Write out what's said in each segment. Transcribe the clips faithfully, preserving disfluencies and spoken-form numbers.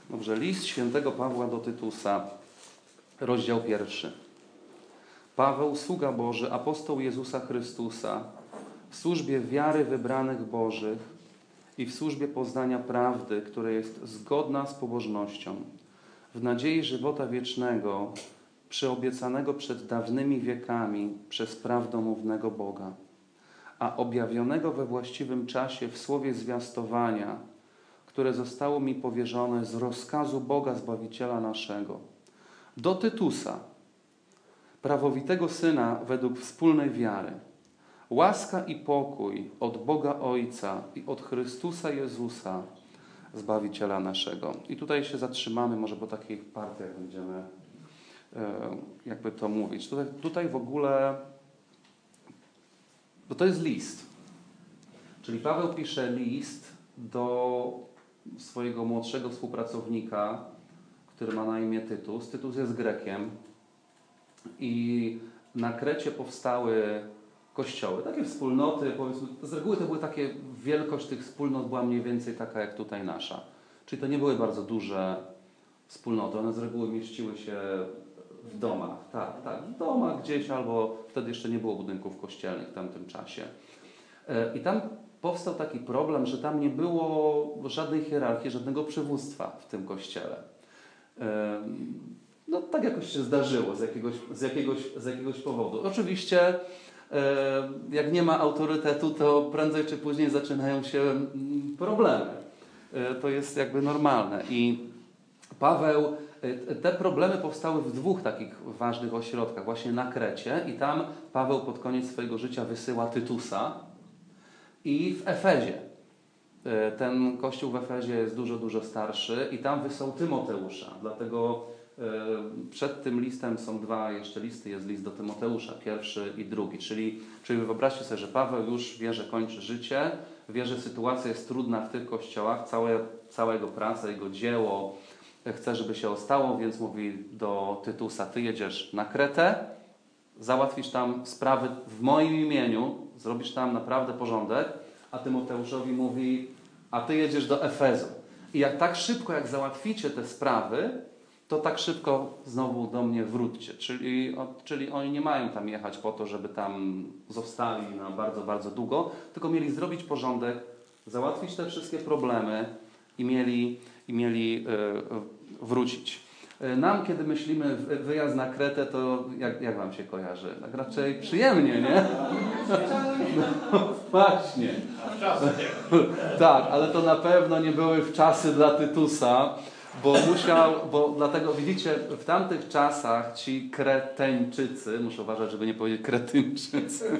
Dobrze, list świętego Pawła do Tytusa, rozdział pierwszy. Paweł, sługa Boży, apostoł Jezusa Chrystusa, w służbie wiary wybranych Bożych i w służbie poznania prawdy, która jest zgodna z pobożnością, w nadziei żywota wiecznego, przyobiecanego przed dawnymi wiekami przez prawdomównego Boga, a objawionego we właściwym czasie w słowie zwiastowania, które zostało mi powierzone z rozkazu Boga Zbawiciela naszego. Do Tytusa, prawowitego Syna według wspólnej wiary, łaska i pokój od Boga Ojca i od Chrystusa Jezusa, Zbawiciela naszego. I tutaj się zatrzymamy, może po takich partiach będziemy jakby to mówić. Tutaj, tutaj w ogóle, bo to jest list. Czyli Paweł pisze list do swojego młodszego współpracownika, który ma na imię Tytus. Tytus jest Grekiem i na Krecie powstały kościoły, takie wspólnoty, powiedzmy, z reguły to były takie, wielkość tych wspólnot była mniej więcej taka jak tutaj nasza. Czyli to nie były bardzo duże wspólnoty, one z reguły mieściły się w domach, tak, tak, w domach gdzieś, albo wtedy jeszcze nie było budynków kościelnych w tamtym czasie. I tam powstał taki problem, że tam nie było żadnej hierarchii, żadnego przywództwa w tym kościele. No tak jakoś się zdarzyło z jakiegoś, z jakiegoś, z jakiegoś powodu. Oczywiście jak nie ma autorytetu, to prędzej czy później zaczynają się problemy. To jest jakby normalne. I Paweł, te problemy powstały w dwóch takich ważnych ośrodkach, właśnie na Krecie, i tam Paweł pod koniec swojego życia wysyła Tytusa, i w Efezie. Ten kościół w Efezie jest dużo, dużo starszy i tam wysłał Tymoteusza. Dlatego przed tym listem są dwa jeszcze listy, jest list do Tymoteusza, pierwszy i drugi. Czyli, czyli wyobraźcie sobie, że Paweł już wie, że kończy życie, wie, że sytuacja jest trudna w tych kościołach, całe, cała jego praca, jego dzieło chce, żeby się ostało, więc mówi do Tytusa: ty jedziesz na Kretę, załatwisz tam sprawy w moim imieniu, zrobisz tam naprawdę porządek, a Tymoteuszowi mówi: a ty jedziesz do Efezu. I jak tak szybko, jak załatwicie te sprawy, to tak szybko znowu do mnie wróćcie. Czyli, czyli oni nie mają tam jechać po to, żeby tam zostali na bardzo, bardzo długo, tylko mieli zrobić porządek, załatwić te wszystkie problemy i mieli, i mieli yy, wrócić. Nam, kiedy myślimy wyjazd na Kretę, to jak, jak wam się kojarzy? Tak raczej przyjemnie, nie? No, właśnie. Tak, ale to na pewno nie były wczasy dla Tytusa, bo musiał, bo dlatego widzicie, w tamtych czasach ci Kreteńczycy, muszę uważać, żeby nie powiedzieć Kretyńczycy,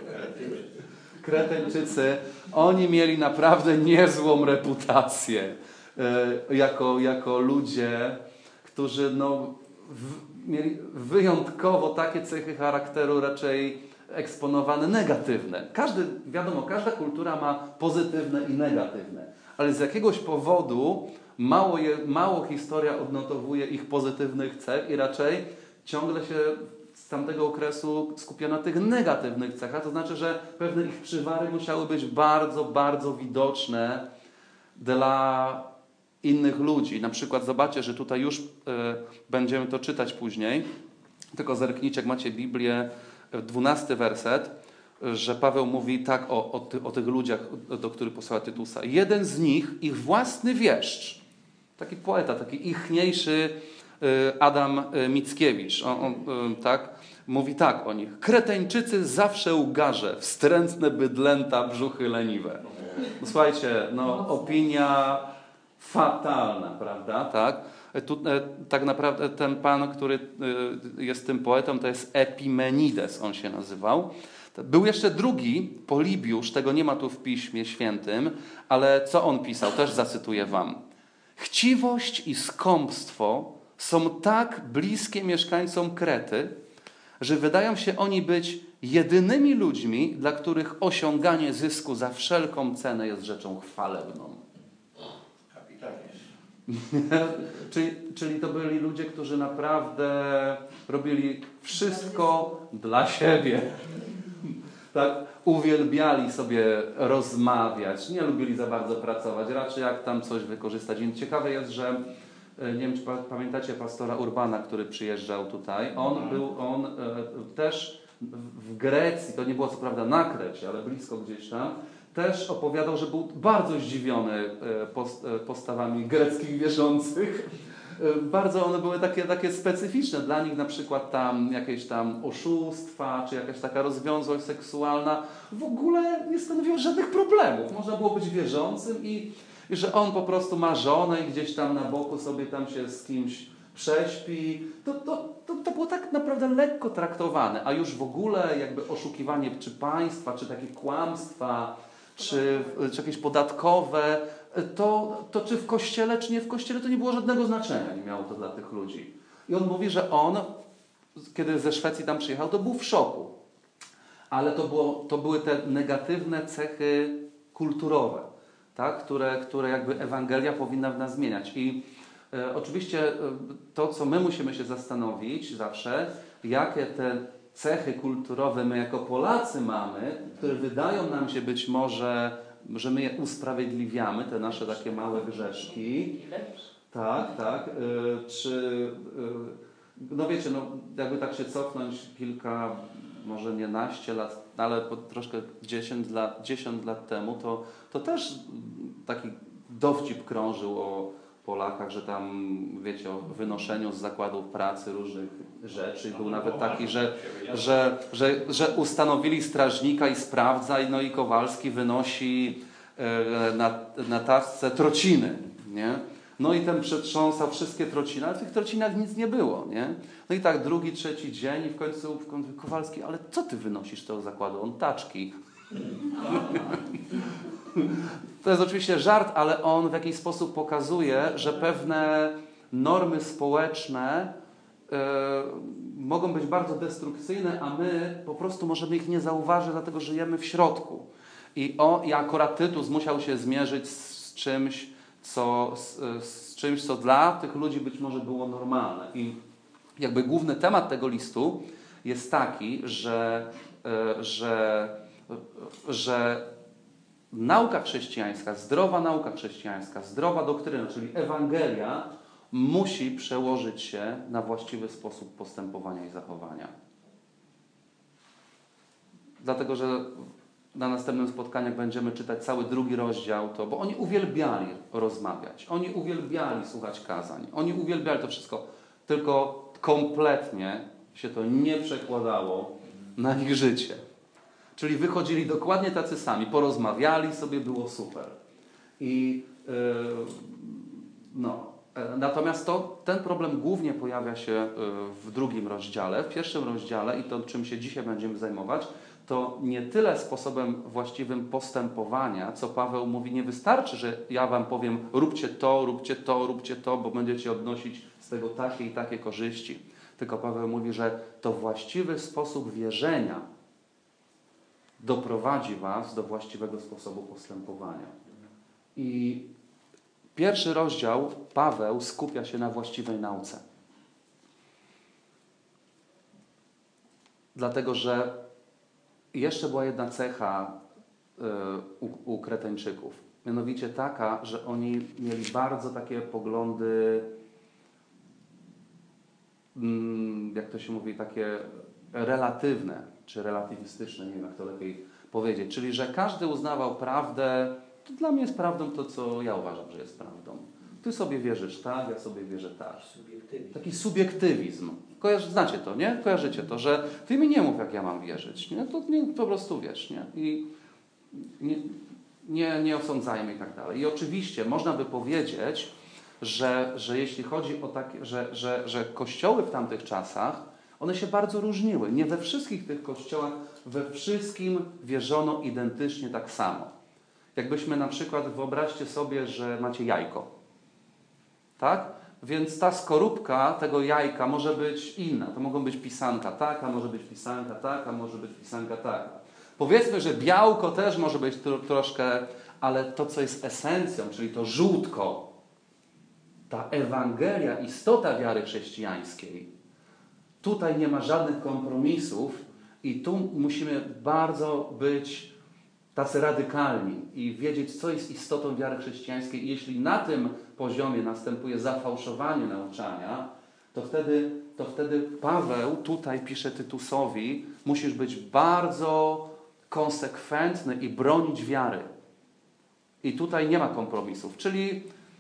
Kreteńczycy, oni mieli naprawdę niezłą reputację jako, jako ludzie, którzy no, w, mieli wyjątkowo takie cechy charakteru raczej eksponowane negatywne. Każdy, wiadomo, każda kultura ma pozytywne i negatywne, ale z jakiegoś powodu mało, je, mało historia odnotowuje ich pozytywnych cech i raczej ciągle się z tamtego okresu skupia na tych negatywnych cechach. To znaczy, że pewne ich przywary musiały być bardzo, bardzo widoczne dla innych ludzi. Na przykład zobaczcie, że tutaj już y, będziemy to czytać później, tylko zerknijcie, jak macie Biblię, dwunasty werset, że Paweł mówi tak o, o, ty, o tych ludziach, do których posłała Tytusa. Jeden z nich, ich własny wieszcz, taki poeta, taki ichniejszy y, Adam y, Mickiewicz, on, on, y, tak, mówi tak o nich: Kreteńczycy zawsze ugarze, wstrętne bydlęta, brzuchy leniwe. No, słuchajcie, no opinia fatalna, prawda? Tak? Tu, tak naprawdę ten pan, który jest tym poetą, to jest Epimenides, on się nazywał. Był jeszcze drugi, Polibiusz, tego nie ma tu w Piśmie Świętym, ale co on pisał? Też zacytuję wam. Chciwość i skąpstwo są tak bliskie mieszkańcom Krety, że wydają się oni być jedynymi ludźmi, dla których osiąganie zysku za wszelką cenę jest rzeczą chwalebną. czyli, czyli to byli ludzie, którzy naprawdę robili wszystko dla siebie. Tak? Uwielbiali sobie rozmawiać, nie lubili za bardzo pracować, raczej jak tam coś wykorzystać. Więc ciekawe jest, że nie wiem, czy pa, pamiętacie pastora Urbana, który przyjeżdżał tutaj. On był, on e, też w Grecji, to nie było co prawda na Krecie, ale blisko gdzieś tam, też opowiadał, że był bardzo zdziwiony e, post, e, postawami greckich wierzących. E, bardzo one były takie, takie specyficzne. Dla nich na przykład tam jakieś tam oszustwa, czy jakaś taka rozwiązłość seksualna w ogóle nie stanowiło żadnych problemów. Można było być wierzącym i I że on po prostu ma żonę i gdzieś tam na boku sobie tam się z kimś prześpi. To, to, to, to było tak naprawdę lekko traktowane. A już w ogóle jakby oszukiwanie czy państwa, czy takie kłamstwa, czy, czy jakieś podatkowe, to, to czy w kościele, czy nie w kościele, to nie było żadnego znaczenia, nie miało to dla tych ludzi. I on mówi, że on, kiedy ze Szwecji tam przyjechał, to był w szoku. Ale to, było, to były te negatywne cechy kulturowe. Tak, które, które jakby Ewangelia powinna w nas zmieniać. I e, oczywiście e, to, co my musimy się zastanowić zawsze, jakie te cechy kulturowe my jako Polacy mamy, które wydają nam się być może, że my je usprawiedliwiamy, te nasze takie małe grzeszki. Tak, tak. E, czy, e, no wiecie, no jakby tak się cofnąć kilka, może nie naście lat, ale po troszkę dziesięć lat, dziesięć lat temu, to, to też taki dowcip krążył o Polakach, że tam, wiecie, o wynoszeniu z zakładów pracy różnych rzeczy. Był nawet taki, że, że, że, że ustanowili strażnika i sprawdza, no i Kowalski wynosi na, na taczce trociny, nie? No i ten przetrząsał wszystkie trociny, ale w tych trocinach nic nie było, nie? No i tak drugi, trzeci dzień i w końcu, w końcu Kowalski, ale co ty wynosisz z tego zakładu? On taczki. To jest oczywiście żart, ale on w jakiś sposób pokazuje, że pewne normy społeczne y, mogą być bardzo destrukcyjne, a my po prostu możemy ich nie zauważyć, dlatego że żyjemy w środku. I, o, i akurat Tytus musiał się zmierzyć z czymś, co, z, z czymś, co dla tych ludzi być może było normalne. I jakby główny temat tego listu jest taki, że, y, że, y, że nauka chrześcijańska, zdrowa nauka chrześcijańska, zdrowa doktryna, czyli Ewangelia, musi przełożyć się na właściwy sposób postępowania i zachowania. Dlatego, że na następnym spotkaniu będziemy czytać cały drugi rozdział, to, bo oni uwielbiali rozmawiać, oni uwielbiali słuchać kazań, oni uwielbiali to wszystko, tylko kompletnie się to nie przekładało na ich życie. Czyli wychodzili dokładnie tacy sami, porozmawiali sobie, było super. I yy, no, natomiast to, ten problem głównie pojawia się yy, w drugim rozdziale. W pierwszym rozdziale, i to czym się dzisiaj będziemy zajmować, to nie tyle sposobem właściwym postępowania, co Paweł mówi, nie wystarczy, że ja wam powiem, róbcie to, róbcie to, róbcie to, bo będziecie odnosić z tego takie i takie korzyści. Tylko Paweł mówi, że to właściwy sposób wierzenia doprowadzi was do właściwego sposobu postępowania. I pierwszy rozdział Paweł skupia się na właściwej nauce. Dlatego, że jeszcze była jedna cecha y, u, u Kretańczyków. Mianowicie taka, że oni mieli bardzo takie poglądy, mm, jak to się mówi, takie relatywne, czy relatywistyczne, nie wiem jak to lepiej powiedzieć. Czyli, że każdy uznawał prawdę, to dla mnie jest prawdą to, co ja uważam, że jest prawdą. Ty sobie wierzysz tak, ja sobie wierzę tak. Subiektywizm. Taki subiektywizm. Kojarzy, znacie to, nie? Kojarzycie to, że ty mi nie mów, jak ja mam wierzyć, nie? To nie, po prostu wiesz, nie? I nie, nie, nie osądzajmy i tak dalej. I oczywiście można by powiedzieć, że, że jeśli chodzi o takie, że, że, że kościoły w tamtych czasach, one się bardzo różniły. Nie we wszystkich tych kościołach, we wszystkim wierzono identycznie tak samo. Jakbyśmy na przykład, wyobraźcie sobie, że macie jajko. Tak? Więc ta skorupka tego jajka może być inna. To mogą być pisanka taka, może być pisanka taka, może być pisanka taka. Powiedzmy, że białko też może być tro, troszkę, ale to, co jest esencją, czyli to żółtko, ta Ewangelia, istota wiary chrześcijańskiej, tutaj nie ma żadnych kompromisów i tu musimy bardzo być tacy radykalni i wiedzieć, co jest istotą wiary chrześcijańskiej. I jeśli na tym poziomie następuje zafałszowanie nauczania, to wtedy, to wtedy Paweł tutaj pisze Tytusowi, musisz być bardzo konsekwentny i bronić wiary. I tutaj nie ma kompromisów. Czyli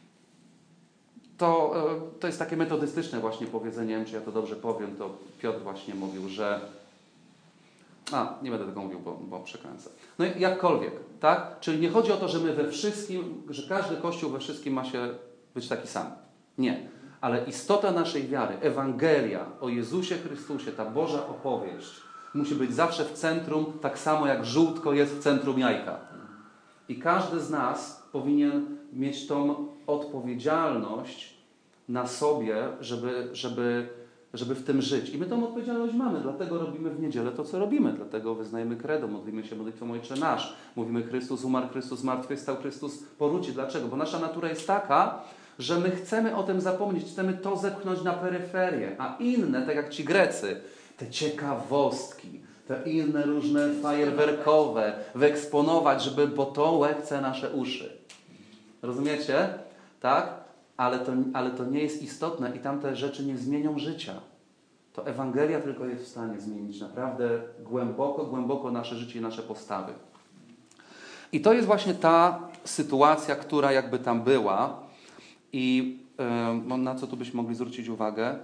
to, to jest takie metodystyczne właśnie powiedzenie, nie wiem, czy ja to dobrze powiem, to Piotr właśnie mówił, że a, nie będę tego mówił, bo, bo przekręcę. No jakkolwiek, tak? Czyli nie chodzi o to, że my we wszystkim, że każdy Kościół we wszystkim ma się być taki sam. Nie. Ale istota naszej wiary, Ewangelia o Jezusie Chrystusie, ta Boża opowieść, musi być zawsze w centrum, tak samo jak żółtko jest w centrum jajka. I każdy z nas powinien mieć tą odpowiedzialność na sobie, żeby, żeby, żeby w tym żyć. I my tą odpowiedzialność mamy, dlatego robimy w niedzielę to, co robimy. Dlatego wyznajemy credo, modlimy się modlitwą Ojcze Nasz. Mówimy Chrystus umarł, Chrystus zmartwychwstał, Chrystus powróci. Dlaczego? Bo nasza natura jest taka, że my chcemy o tym zapomnieć, chcemy to zepchnąć na peryferię, a inne, tak jak ci Grecy, te ciekawostki, te inne różne fajerwerkowe, wyeksponować, żeby, bo to łechce nasze uszy. Rozumiecie? Tak? Ale to, ale to nie jest istotne i tamte rzeczy nie zmienią życia. To Ewangelia tylko jest w stanie zmienić naprawdę głęboko, głęboko nasze życie i nasze postawy. I to jest właśnie ta sytuacja, która jakby tam była i yy, na co tu byśmy mogli zwrócić uwagę?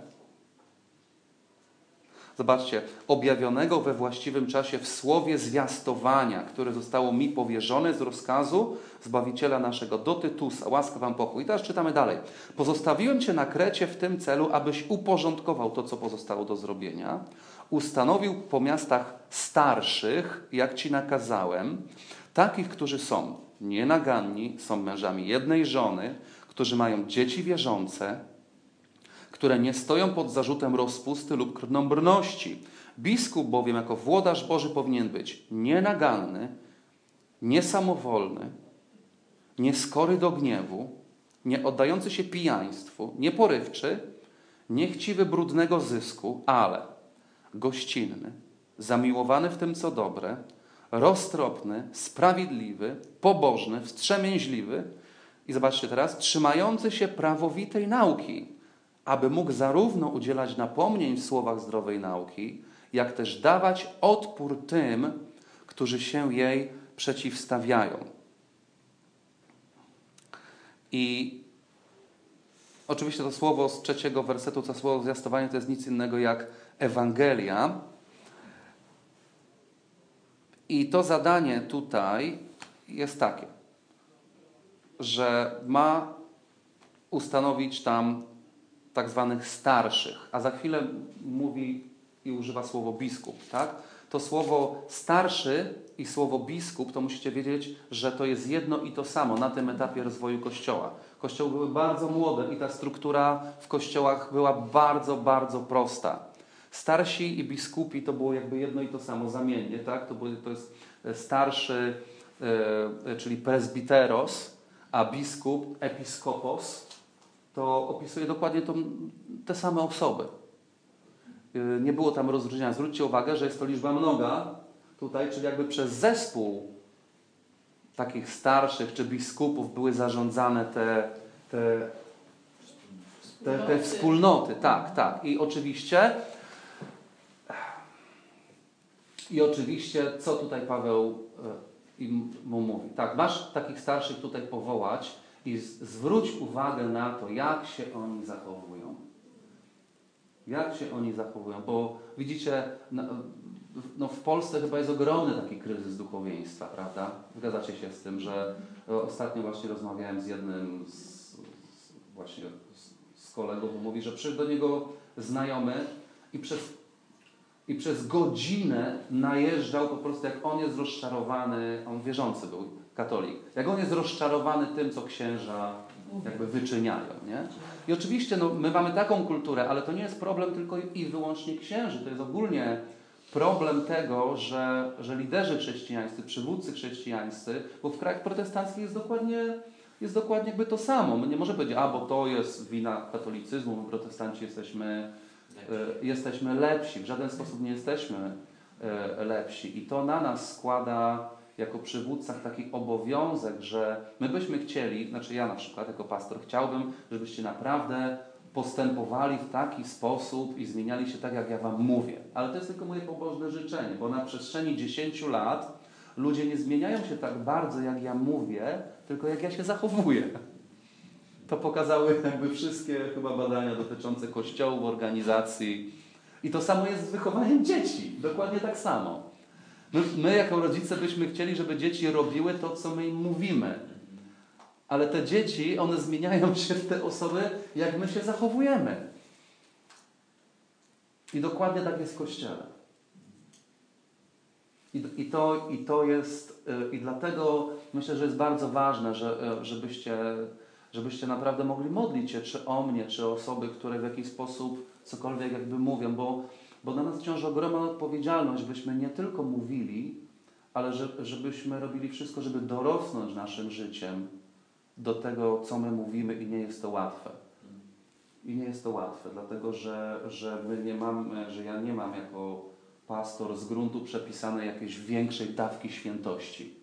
Zobaczcie, objawionego we właściwym czasie w słowie zwiastowania, które zostało mi powierzone z rozkazu Zbawiciela naszego do Tytusa. Łaska wam pokój. I teraz czytamy dalej. Pozostawiłem cię na Krecie w tym celu, abyś uporządkował to, co pozostało do zrobienia. Ustanowił po miastach starszych, jak ci nakazałem, takich, którzy są nienaganni, są mężami jednej żony, którzy mają dzieci wierzące, które nie stoją pod zarzutem rozpusty lub krnąbrności. Biskup bowiem jako włodarz Boży powinien być nienaganny, niesamowolny, nieskory do gniewu, nie oddający się pijaństwu, nieporywczy, niechciwy brudnego zysku, ale gościnny, zamiłowany w tym, co dobre, roztropny, sprawiedliwy, pobożny, wstrzemięźliwy i zobaczcie teraz, trzymający się prawowitej nauki, aby mógł zarówno udzielać napomnień w słowach zdrowej nauki, jak też dawać odpór tym, którzy się jej przeciwstawiają. I oczywiście to słowo z trzeciego wersetu, to słowo zwiastowanie to jest nic innego jak Ewangelia. I to zadanie tutaj jest takie, że ma ustanowić tam tak zwanych starszych, a za chwilę mówi i używa słowo biskup, tak? To słowo starszy i słowo biskup, to musicie wiedzieć, że to jest jedno i to samo na tym etapie rozwoju Kościoła. Kościoły były bardzo młode i ta struktura w kościołach była bardzo, bardzo prosta. Starsi i biskupi to było jakby jedno i to samo, zamiennie, tak? To, było, to jest starszy, e, czyli presbiteros, a biskup, episkopos, to opisuje dokładnie to, te same osoby. Nie było tam rozróżnienia. Zwróćcie uwagę, że jest to liczba mnoga tutaj, czyli jakby przez zespół takich starszych czy biskupów były zarządzane te, te, te, te wspólnoty. Tak, tak. I oczywiście i oczywiście, co tutaj Paweł mu mówi? Tak, masz takich starszych tutaj powołać i zwróć uwagę na to, jak się oni zachowują. Jak się oni zachowują? Bo widzicie, no, no w Polsce chyba jest ogromny taki kryzys duchowieństwa, prawda? Zgadzacie się z tym, że ostatnio właśnie rozmawiałem z jednym z, z właśnie z, z kolegów, mówi, że przyszedł do niego znajomy i przez, i przez godzinę najeżdżał po prostu, jak on jest rozczarowany, on wierzący był, katolik, jak on jest rozczarowany tym, co księża jakby wyczyniają, nie? I oczywiście no, my mamy taką kulturę, ale to nie jest problem tylko i wyłącznie księży. To jest ogólnie problem tego, że, że liderzy chrześcijańscy, przywódcy chrześcijańscy, bo w krajach protestanckich jest dokładnie, jest dokładnie jakby to samo. My nie możemy powiedzieć, a bo to jest wina katolicyzmu, my protestanci jesteśmy, e, jesteśmy lepsi. W żaden sposób nie jesteśmy e, lepsi. I to na nas składa jako przywódcach taki obowiązek, że my byśmy chcieli, znaczy ja na przykład jako pastor chciałbym, żebyście naprawdę postępowali w taki sposób i zmieniali się tak, jak ja wam mówię. Ale to jest tylko moje pobożne życzenie, bo na przestrzeni dziesięciu lat ludzie nie zmieniają się tak bardzo, jak ja mówię, tylko jak ja się zachowuję. To pokazały jakby wszystkie chyba badania dotyczące kościołów, organizacji. I to samo jest z wychowaniem dzieci. Dokładnie tak samo. My, my jako rodzice byśmy chcieli, żeby dzieci robiły to, co my im mówimy. Ale te dzieci, one zmieniają się w te osoby, jak my się zachowujemy. I dokładnie tak jest w Kościele. I, i, to, i to jest, i dlatego myślę, że jest bardzo ważne, że, żebyście, żebyście naprawdę mogli modlić się, czy o mnie, czy o osoby, które w jakiś sposób cokolwiek jakby mówią, bo, bo na nas ciąży ogromna odpowiedzialność, byśmy nie tylko mówili, ale że, żebyśmy robili wszystko, żeby dorosnąć naszym życiem do tego, co my mówimy i nie jest to łatwe. I nie jest to łatwe, dlatego że, że my nie mamy, że ja nie mam jako pastor z gruntu przepisanej jakiejś większej dawki świętości.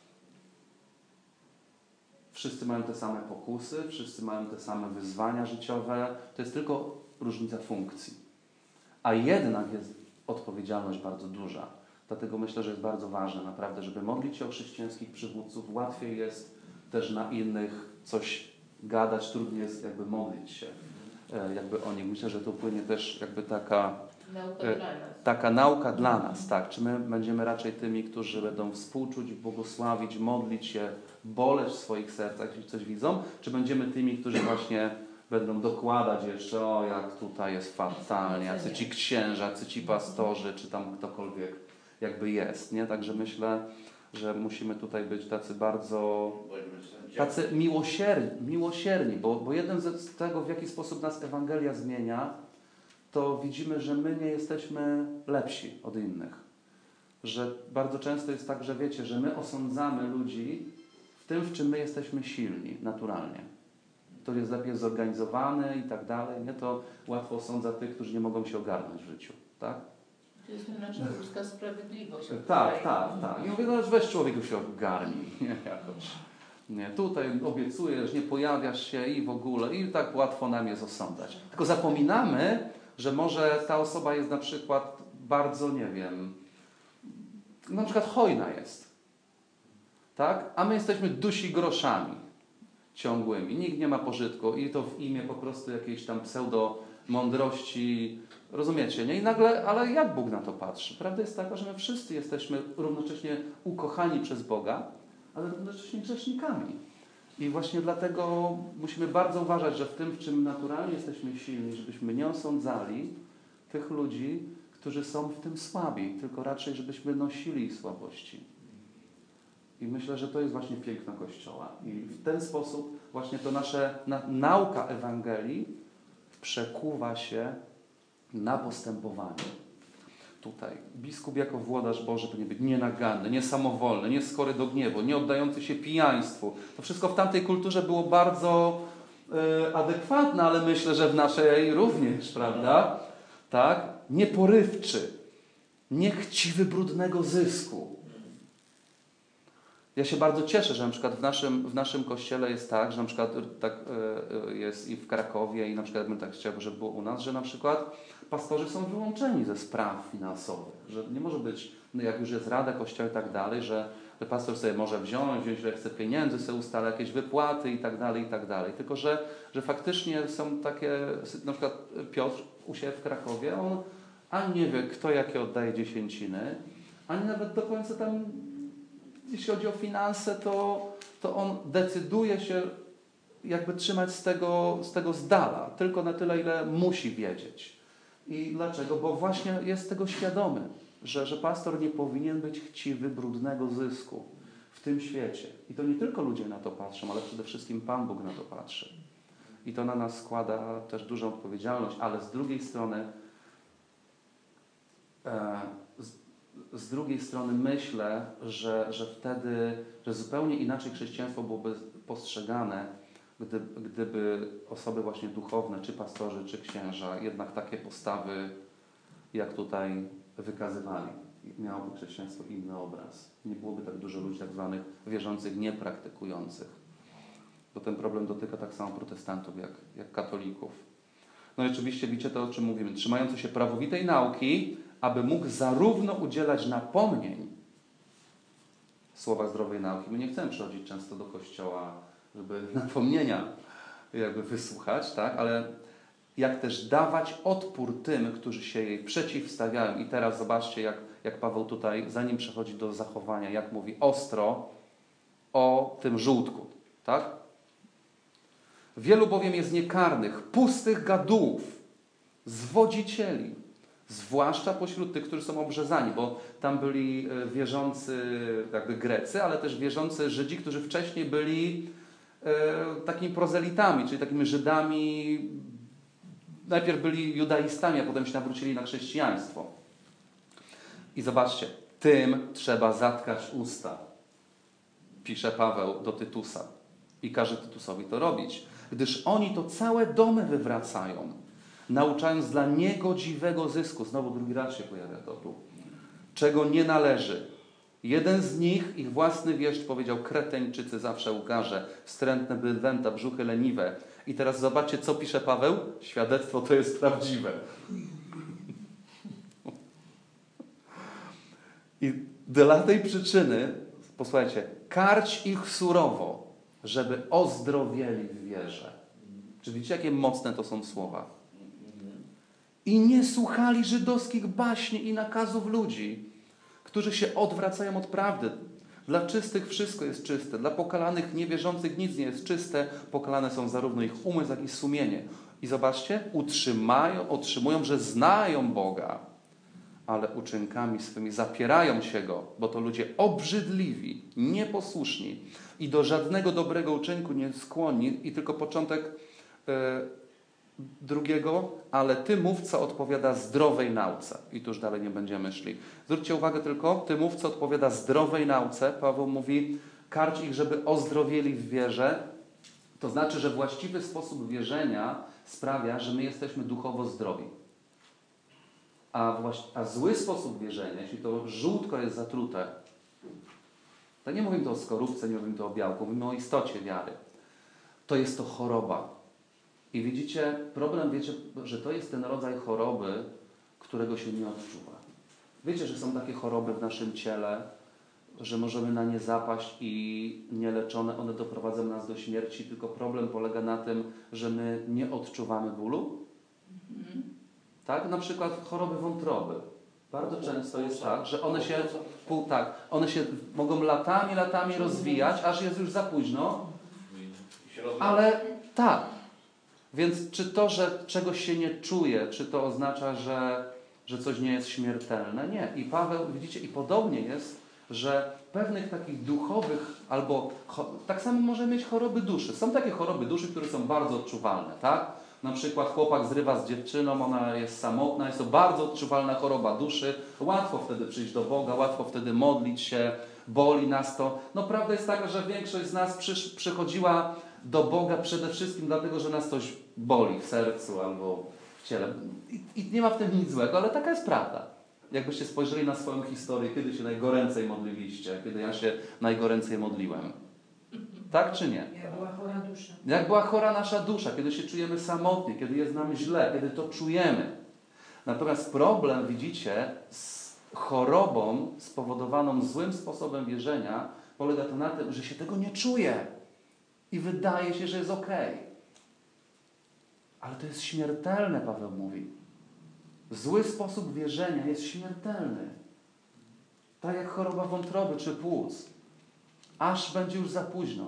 Wszyscy mają te same pokusy, wszyscy mają te same wyzwania życiowe. To jest tylko różnica funkcji. A jednak jest odpowiedzialność bardzo duża. Dlatego myślę, że jest bardzo ważne naprawdę, żeby modlić się o chrześcijańskich przywódców. Łatwiej jest też na innych coś gadać, trudniej jest jakby modlić się jakby o nich. Myślę, że to płynie też jakby taka nauka dla nas. Taka nauka dla nas, tak. Czy my będziemy raczej tymi, którzy będą współczuć, błogosławić, modlić się, boleć w swoich sercach, jeśli coś widzą, czy będziemy tymi, którzy właśnie będą dokładać jeszcze, o jak tutaj jest fatalnie, jacy ci księża, jacy ci pastorzy, czy tam ktokolwiek jakby jest, nie? Także myślę, że musimy tutaj być tacy bardzo, tacy miłosierni, miłosierni bo, bo jeden z tego, w jaki sposób nas Ewangelia zmienia, to widzimy, że my nie jesteśmy lepsi od innych. Że bardzo często jest tak, że wiecie, że my osądzamy ludzi w tym, w czym my jesteśmy silni, naturalnie. To jest lepiej zorganizowany i tak dalej. Nie? To łatwo osądza tych, którzy nie mogą się ogarnąć w życiu. Tak? To jest nasza ludzka sprawiedliwość. Tak, tak, tak. I mówię, no weź człowieku się ogarnij. Nie, jakoś. Nie, tutaj obiecujesz, nie pojawiasz się i w ogóle. I tak łatwo nam jest osądzać. Tylko zapominamy, że może ta osoba jest na przykład bardzo, nie wiem, na przykład hojna jest. Tak? A my jesteśmy dusi groszami ciągłymi. Nikt nie ma pożytku i to w imię po prostu jakiejś tam pseudo-mądrości. Rozumiecie, nie? I nagle, ale jak Bóg na to patrzy? Prawda jest taka, że my wszyscy jesteśmy równocześnie ukochani przez Boga, ale równocześnie grzesznikami. I właśnie dlatego musimy bardzo uważać, że w tym, w czym naturalnie jesteśmy silni, żebyśmy nie osądzali tych ludzi, którzy są w tym słabi, tylko raczej, żebyśmy nosili ich słabości. I myślę, że to jest właśnie piękno Kościoła. I w ten sposób właśnie to nasza na, nauka Ewangelii przekuwa się na postępowanie. Tutaj biskup jako włodarz Boży powinien być nienaganny, niesamowolny, nieskory do gniewu, nie oddający się pijaństwu. To wszystko w tamtej kulturze było bardzo e, adekwatne, ale myślę, że w naszej również, prawda? Tak? Nieporywczy, niechciwy brudnego zysku. Ja się bardzo cieszę, że na przykład w naszym, w naszym kościele jest tak, że na przykład tak e, jest i w Krakowie i na przykład bym tak chciał, żeby było u nas, że na przykład pastorzy są wyłączeni ze spraw finansowych, że nie może być, no jak już jest Rada Kościoła i tak dalej, że, że pastor sobie może wziąć, wziąć ile chce pieniędzy, sobie ustala jakieś wypłaty i tak dalej, i tak dalej. Tylko, że, że faktycznie są takie, na przykład Piotr u siebie w Krakowie, on ani nie wie, kto jakie oddaje dziesięciny, ani nawet do końca tam, jeśli chodzi o finanse, to, to on decyduje się jakby trzymać z tego, z tego z dala, tylko na tyle, ile musi wiedzieć. I dlaczego? Bo właśnie jest tego świadomy, że, że pastor nie powinien być chciwy brudnego zysku w tym świecie. I to nie tylko ludzie na to patrzą, ale przede wszystkim Pan Bóg na to patrzy. I to na nas składa też dużą odpowiedzialność, ale z drugiej strony e, z, z drugiej strony myślę, że, że wtedy, że zupełnie inaczej chrześcijaństwo byłoby postrzegane, Gdy, gdyby osoby właśnie duchowne, czy pastorzy, czy księża, jednak takie postawy jak tutaj wykazywali. miałoby chrześcijaństwo inny obraz. Nie byłoby tak dużo ludzi tak zwanych wierzących, niepraktykujących. Bo ten problem dotyka tak samo protestantów, jak, jak katolików. No i oczywiście widzicie to, o czym mówimy. Trzymający się prawowitej nauki, aby mógł zarówno udzielać napomnień w słowach zdrowej nauki. My nie chcemy przychodzić często do kościoła, żeby napomnienia jakby wysłuchać, tak? Ale jak też dawać odpór tym, którzy się jej przeciwstawiają. I teraz zobaczcie, jak, jak Paweł tutaj, zanim przechodzi do zachowania, jak mówi ostro o tym żółtku, tak? Wielu bowiem jest niekarnych, pustych gadułów, zwodzicieli, zwłaszcza pośród tych, którzy są obrzezani, bo tam byli wierzący jakby Grecy, ale też wierzący Żydzi, którzy wcześniej byli e, takimi prozelitami, czyli takimi Żydami, najpierw byli judaistami, a potem się nawrócili na chrześcijaństwo. I zobaczcie, tym trzeba zatkać usta, pisze Paweł do Tytusa i każe Tytusowi to robić, gdyż oni to całe domy wywracają, nauczając dla niegodziwego zysku. Znowu drugi raz się pojawia to tu. Czego nie należy. Jeden z nich, ich własny wieszcz, powiedział: Kreteńczycy zawsze łgarze, wstrętne bydlęta, brzuchy leniwe. I teraz zobaczcie, co pisze Paweł. Świadectwo to jest prawdziwe. I dla tej przyczyny, posłuchajcie, karć ich surowo, żeby ozdrowieli w wierze. Czy widzicie, jakie mocne to są słowa? I nie słuchali żydowskich baśni i nakazów ludzi, którzy się odwracają od prawdy. Dla czystych wszystko jest czyste, dla pokalanych, niewierzących nic nie jest czyste. Pokalane są zarówno ich umysł, jak i sumienie. I zobaczcie, utrzymają, otrzymują, że znają Boga, ale uczynkami swymi zapierają się Go, bo to ludzie obrzydliwi, nieposłuszni i do żadnego dobrego uczynku nie skłonni. I tylko początek e, drugiego, ale ty mówca odpowiada zdrowej nauce. I tu już dalej nie będziemy szli. Zwróćcie uwagę tylko, ty mówca odpowiada zdrowej nauce. Paweł mówi, karć ich, żeby ozdrowieli w wierze. To znaczy, że właściwy sposób wierzenia sprawia, że my jesteśmy duchowo zdrowi. A, właś- a zły sposób wierzenia, jeśli to żółtko jest zatrute, to nie mówimy to o skorupce, nie mówimy to o białku, mówimy o istocie wiary. To jest to choroba. I widzicie, problem, wiecie, że to jest ten rodzaj choroby, którego się nie odczuwa. Wiecie, że są takie choroby w naszym ciele, że możemy na nie zapaść i nieleczone one doprowadzą nas do śmierci, tylko problem polega na tym, że my nie odczuwamy bólu. Mhm. Tak? Na przykład choroby wątroby. Bardzo często jest tak, że one się, pół, tak, one się mogą latami, latami rozwijać, aż jest już za późno. Ale tak. Więc czy to, że czegoś się nie czuje, czy to oznacza, że, że coś nie jest śmiertelne? Nie. I Paweł, widzicie, i podobnie jest, że pewnych takich duchowych, albo cho, tak samo może mieć choroby duszy. Są takie choroby duszy, które są bardzo odczuwalne, tak? Na przykład chłopak zrywa z dziewczyną, ona jest samotna, jest to bardzo odczuwalna choroba duszy. Łatwo wtedy przyjść do Boga, łatwo wtedy modlić się, boli nas to. No prawda jest taka, że większość z nas przysz, przychodziła do Boga przede wszystkim dlatego, że nas coś boli w sercu albo w ciele. I, I nie ma w tym nic złego, ale taka jest prawda. Jakbyście spojrzeli na swoją historię, kiedy się najgoręcej modliliście, kiedy ja się najgoręcej modliłem. Tak czy nie? Jak była chora dusza. Jak była chora nasza dusza, kiedy się czujemy samotnie, kiedy jest nam źle, kiedy to czujemy. Natomiast problem, widzicie, z chorobą spowodowaną złym sposobem wierzenia polega to na tym, że się tego nie czuje. I wydaje się, że jest okej. Ale to jest śmiertelne, Paweł mówi. Zły sposób wierzenia jest śmiertelny. Tak jak choroba wątroby czy płuc. Aż będzie już za późno.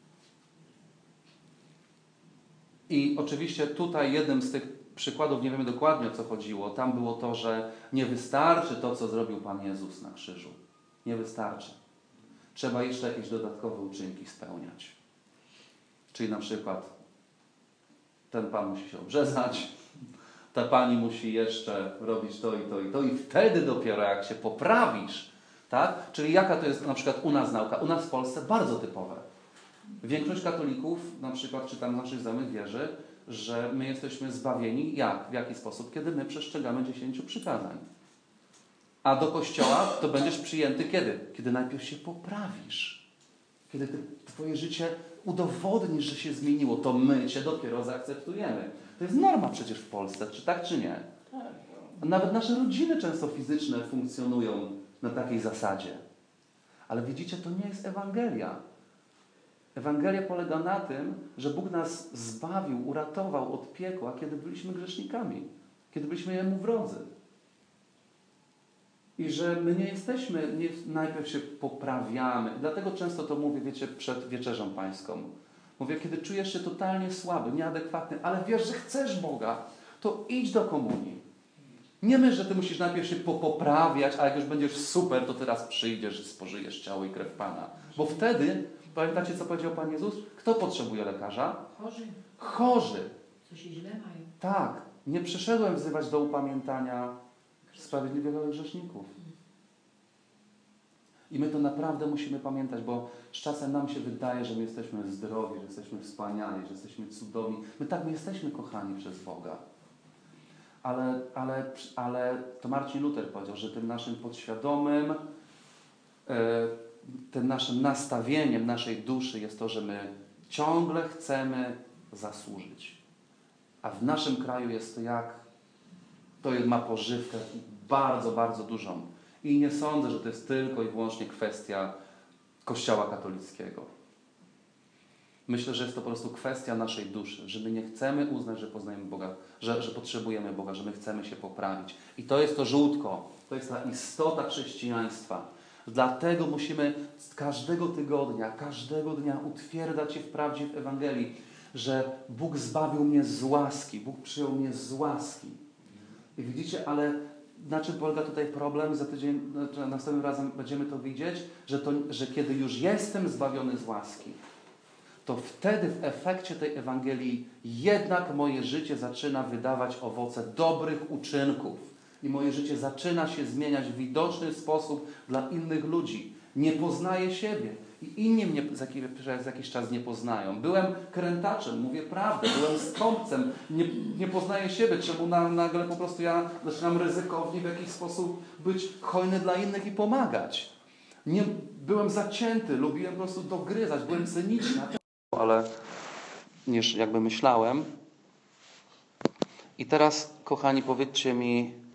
I oczywiście tutaj jednym z tych przykładów, nie wiemy dokładnie o co chodziło, tam było to, że nie wystarczy to, co zrobił Pan Jezus na krzyżu. Nie wystarczy. Trzeba jeszcze jakieś dodatkowe uczynki spełniać. Czyli na przykład ten Pan musi się obrzezać, ta Pani musi jeszcze robić to i to i to i wtedy dopiero jak się poprawisz, tak? Czyli jaka to jest na przykład u nas nauka? U nas w Polsce bardzo typowe. Większość katolików, na przykład czytam naszych znajomych, wierzy, że my jesteśmy zbawieni jak? W jaki sposób? Kiedy my przestrzegamy dziesięciu przykazań. A do kościoła to będziesz przyjęty kiedy? Kiedy najpierw się poprawisz. Kiedy ty, twoje życie udowodnisz, że się zmieniło, to my cię dopiero zaakceptujemy. To jest norma przecież w Polsce, czy tak, czy nie? Nawet nasze rodziny często fizyczne funkcjonują na takiej zasadzie. Ale widzicie, to nie jest Ewangelia. Ewangelia polega na tym, że Bóg nas zbawił, uratował od piekła, kiedy byliśmy grzesznikami, kiedy byliśmy Jemu wrodzy. I że my nie jesteśmy, nie, najpierw się poprawiamy. Dlatego często to mówię, wiecie, przed wieczerzą pańską. Mówię, kiedy czujesz się totalnie słaby, nieadekwatny, ale wiesz, że chcesz Boga, to idź do komunii. Nie myśl, że ty musisz najpierw się poprawiać, a jak już będziesz super, to teraz przyjdziesz i spożyjesz ciało i krew Pana. Bo wtedy, pamiętacie, co powiedział Pan Jezus? Kto potrzebuje lekarza? Chorzy. Chorzy. Co się źle mają. Tak. Nie przyszedłem wzywać do upamiętania sprawiedliwych, ale grzeszników. I my to naprawdę musimy pamiętać, bo z czasem nam się wydaje, że my jesteśmy zdrowi, że jesteśmy wspaniali, że jesteśmy cudowni. My tak, my jesteśmy kochani przez Boga. Ale, ale, ale to Marcin Luther powiedział, że tym naszym podświadomym, tym naszym nastawieniem naszej duszy jest to, że my ciągle chcemy zasłużyć. A w naszym kraju jest to jak, to ma pożywkę bardzo, bardzo dużą. I nie sądzę, że to jest tylko i wyłącznie kwestia Kościoła katolickiego. Myślę, że jest to po prostu kwestia naszej duszy, że my nie chcemy uznać, że poznajemy Boga, że, że potrzebujemy Boga, że my chcemy się poprawić. I to jest to żółtko, to jest ta istota chrześcijaństwa. Dlatego musimy każdego tygodnia, każdego dnia utwierdzać się w prawdzie w Ewangelii, że Bóg zbawił mnie z łaski, Bóg przyjął mnie z łaski. I widzicie, ale na czym polega tutaj problem? Za tydzień, znaczy następnym razem będziemy to widzieć, że, to, że kiedy już jestem zbawiony z łaski, to wtedy w efekcie tej Ewangelii jednak moje życie zaczyna wydawać owoce dobrych uczynków. I moje życie zaczyna się zmieniać w widoczny sposób dla innych ludzi. Nie poznaję siebie. I inni mnie przez jakiś czas nie poznają. Byłem krętaczem, mówię prawdę. Byłem skąpcem, nie, nie poznaję siebie. Czemu na, nagle po prostu ja zaczynam ryzykownie w jakiś sposób być hojny dla innych i pomagać. Nie, byłem zacięty, lubiłem po prostu dogryzać, byłem cyniczny. Ale niż jakby myślałem. I teraz, kochani, powiedzcie mi,